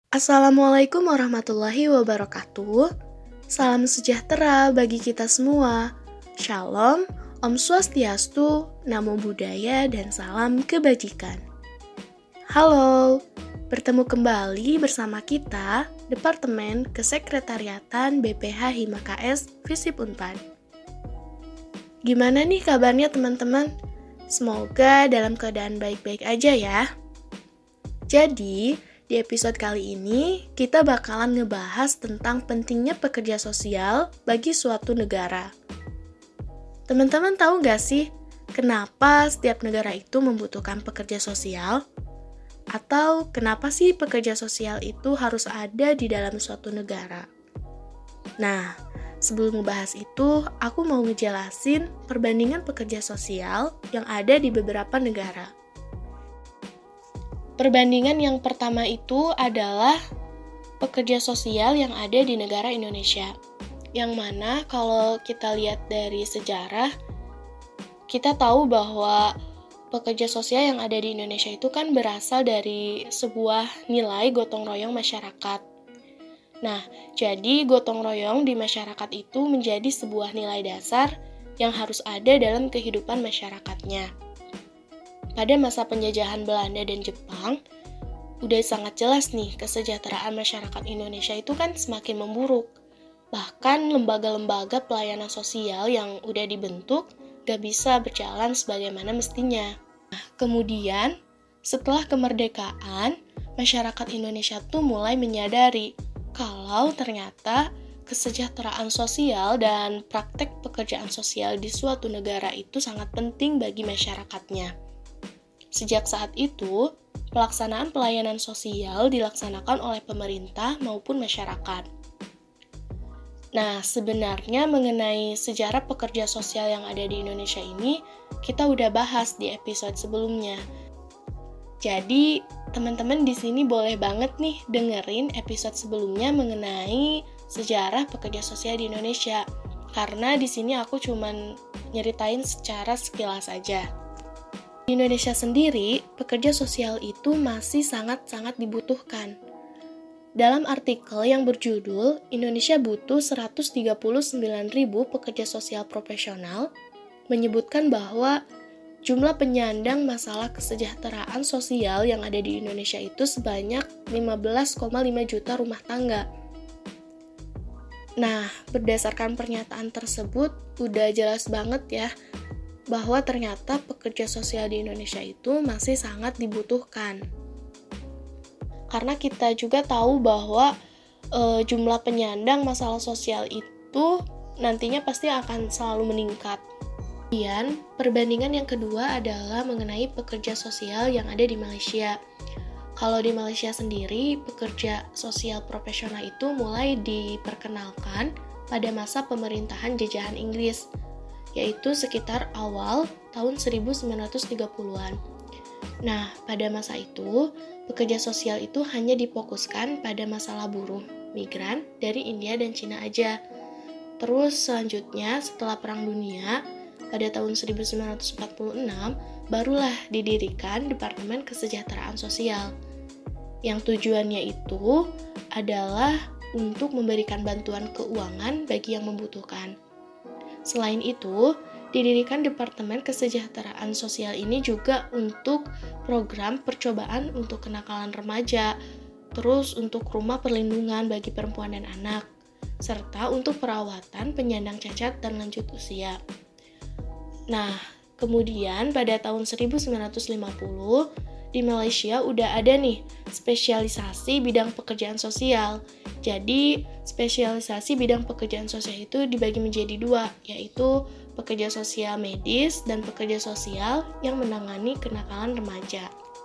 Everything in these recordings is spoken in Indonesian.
Assalamualaikum warahmatullahi wabarakatuh. Salam sejahtera bagi kita semua. Shalom, Om Swastiastu, Namo Buddhaya, dan salam kebajikan. Halo, bertemu kembali bersama kita, Departemen Kesekretariatan BPH Himakas Visip Unpad. Gimana nih kabarnya teman-teman? Semoga dalam keadaan baik-baik aja ya. Jadi, di episode kali ini, kita bakalan ngebahas tentang pentingnya pekerja sosial bagi suatu negara. Teman-teman tahu nggak sih, kenapa setiap negara itu membutuhkan pekerja sosial? Atau kenapa sih pekerja sosial itu harus ada di dalam suatu negara? Nah, sebelum membahas itu, aku mau ngejelasin perbandingan pekerja sosial yang ada di beberapa negara. Perbandingan yang pertama itu adalah pekerja sosial yang ada di negara Indonesia. Yang mana kalau kita lihat dari sejarah, kita tahu bahwa pekerja sosial yang ada di Indonesia itu kan berasal dari sebuah nilai gotong royong masyarakat. Nah, jadi gotong royong di masyarakat itu menjadi sebuah nilai dasar yang harus ada dalam kehidupan masyarakatnya. Pada masa penjajahan Belanda dan Jepang, udah sangat jelas nih kesejahteraan masyarakat Indonesia itu kan semakin memburuk. Bahkan lembaga-lembaga pelayanan sosial yang udah dibentuk gak bisa berjalan sebagaimana mestinya. Nah, kemudian setelah kemerdekaan, masyarakat Indonesia tuh mulai menyadari kalau ternyata kesejahteraan sosial dan praktek pekerjaan sosial di suatu negara itu sangat penting bagi masyarakatnya. Sejak saat itu, pelaksanaan pelayanan sosial dilaksanakan oleh pemerintah maupun masyarakat. Nah, sebenarnya mengenai sejarah pekerja sosial yang ada di Indonesia ini, kita udah bahas di episode sebelumnya. Jadi, teman-teman di sini boleh banget nih dengerin episode sebelumnya mengenai sejarah pekerja sosial di Indonesia. Karena di sini aku cuman nyeritain secara sekilas aja. Di Indonesia sendiri, pekerja sosial itu masih sangat-sangat dibutuhkan. Dalam artikel yang berjudul Indonesia butuh 139.000 pekerja sosial profesional, menyebutkan bahwa jumlah penyandang masalah kesejahteraan sosial yang ada di Indonesia itu sebanyak 15,5 juta rumah tangga. Nah, berdasarkan pernyataan tersebut, udah jelas banget ya, bahwa ternyata pekerja sosial di Indonesia itu masih sangat dibutuhkan. Karena kita juga tahu bahwa jumlah penyandang masalah sosial itu nantinya pasti akan selalu meningkat. Kemudian, perbandingan yang kedua adalah mengenai pekerja sosial yang ada di Malaysia. Kalau di Malaysia sendiri, pekerja sosial profesional itu mulai diperkenalkan pada masa pemerintahan jajahan Inggris, yaitu sekitar awal tahun 1930-an. Nah, pada masa itu, pekerja sosial itu hanya difokuskan pada masalah buruh migran dari India dan Cina aja. Terus selanjutnya, setelah Perang Dunia, pada tahun 1946, barulah didirikan Departemen Kesejahteraan Sosial, yang tujuannya itu adalah untuk memberikan bantuan keuangan bagi yang membutuhkan. Selain itu, didirikan Departemen Kesejahteraan Sosial ini juga untuk program percobaan untuk kenakalan remaja, terus untuk rumah perlindungan bagi perempuan dan anak, serta untuk perawatan penyandang cacat dan lanjut usia. Nah, kemudian pada tahun 1950, di Malaysia udah ada nih spesialisasi bidang pekerjaan sosial. Jadi, spesialisasi bidang pekerjaan sosial itu dibagi menjadi dua, yaitu pekerja sosial medis dan pekerja sosial yang menangani kenakalan remaja.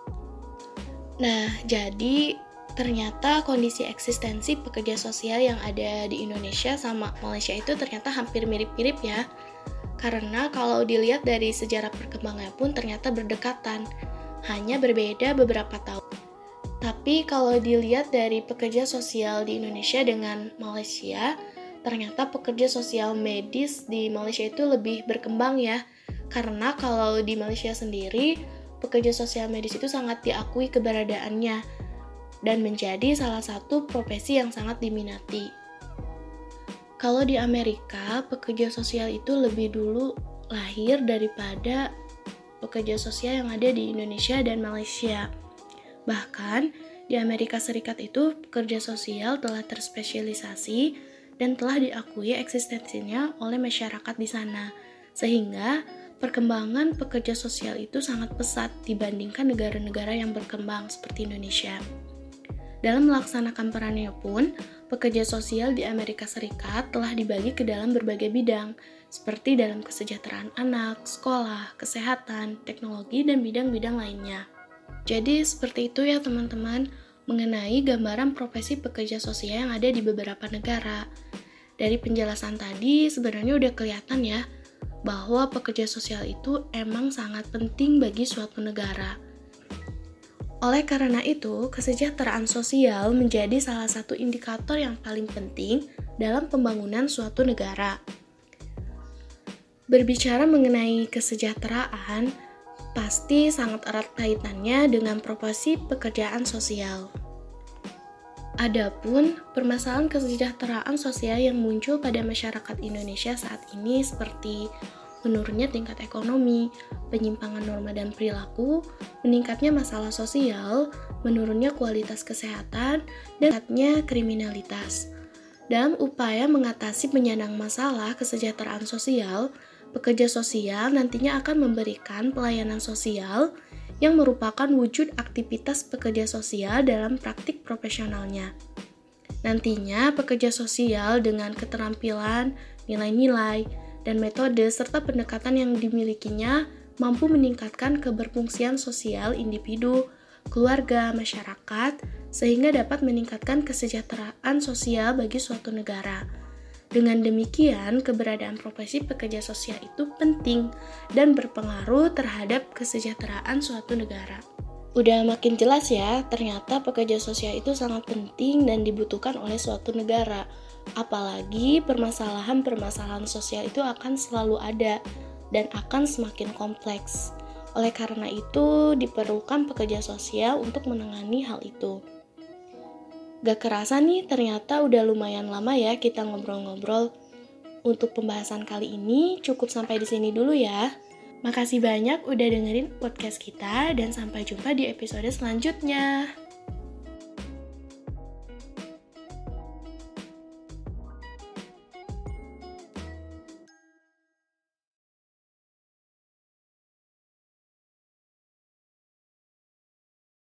Nah, jadi ternyata kondisi eksistensi pekerja sosial yang ada di Indonesia sama Malaysia itu ternyata hampir mirip-mirip ya. Karena kalau dilihat dari sejarah perkembangannya pun ternyata berdekatan. Hanya berbeda beberapa tahun. Tapi kalau dilihat dari pekerja sosial di Indonesia dengan Malaysia, ternyata pekerja sosial medis di Malaysia itu lebih berkembang ya. Karena kalau di Malaysia sendiri, pekerja sosial medis itu sangat diakui keberadaannya. dan menjadi salah satu profesi yang sangat diminati. Kalau di Amerika, pekerja sosial itu lebih dulu lahir daripada pekerja sosial yang ada di Indonesia dan Malaysia. Bahkan, di Amerika Serikat itu pekerja sosial telah terspesialisasi dan telah diakui eksistensinya oleh masyarakat di sana, sehingga perkembangan pekerja sosial itu sangat pesat dibandingkan negara-negara yang berkembang seperti Indonesia. Dalam melaksanakan perannya pun, pekerja sosial di Amerika Serikat telah dibagi ke dalam berbagai bidang, seperti dalam kesejahteraan anak, sekolah, kesehatan, teknologi, dan bidang-bidang lainnya. Jadi seperti itu ya teman-teman, mengenai gambaran profesi pekerja sosial yang ada di beberapa negara. Dari penjelasan tadi sebenarnya udah kelihatan ya, bahwa pekerja sosial itu emang sangat penting bagi suatu negara. Oleh karena itu, kesejahteraan sosial menjadi salah satu indikator yang paling penting dalam pembangunan suatu negara. Berbicara mengenai kesejahteraan, pasti sangat erat kaitannya dengan profesi pekerjaan sosial. Adapun permasalahan kesejahteraan sosial yang muncul pada masyarakat Indonesia saat ini seperti menurunnya tingkat ekonomi, penyimpangan norma dan perilaku, meningkatnya masalah sosial, menurunnya kualitas kesehatan, dan meningkatnya kriminalitas. Dalam upaya mengatasi penyandang masalah kesejahteraan sosial, pekerja sosial nantinya akan memberikan pelayanan sosial yang merupakan wujud aktivitas pekerja sosial dalam praktik profesionalnya. Nantinya, pekerja sosial dengan keterampilan, nilai-nilai, dan metode serta pendekatan yang dimilikinya mampu meningkatkan keberfungsian sosial individu, keluarga, masyarakat, sehingga dapat meningkatkan kesejahteraan sosial bagi suatu negara. Dengan demikian, keberadaan profesi pekerja sosial itu penting dan berpengaruh terhadap kesejahteraan suatu negara. Udah makin jelas ya, ternyata pekerja sosial itu sangat penting dan dibutuhkan oleh suatu negara. Apalagi permasalahan-permasalahan sosial itu akan selalu ada dan akan semakin kompleks. Oleh karena itu, diperlukan pekerja sosial untuk menangani hal itu. Gak kerasa nih, ternyata udah lumayan lama ya kita ngobrol-ngobrol. Untuk pembahasan kali ini cukup sampai di sini dulu ya. Makasih banyak udah dengerin podcast kita dan sampai jumpa di episode selanjutnya.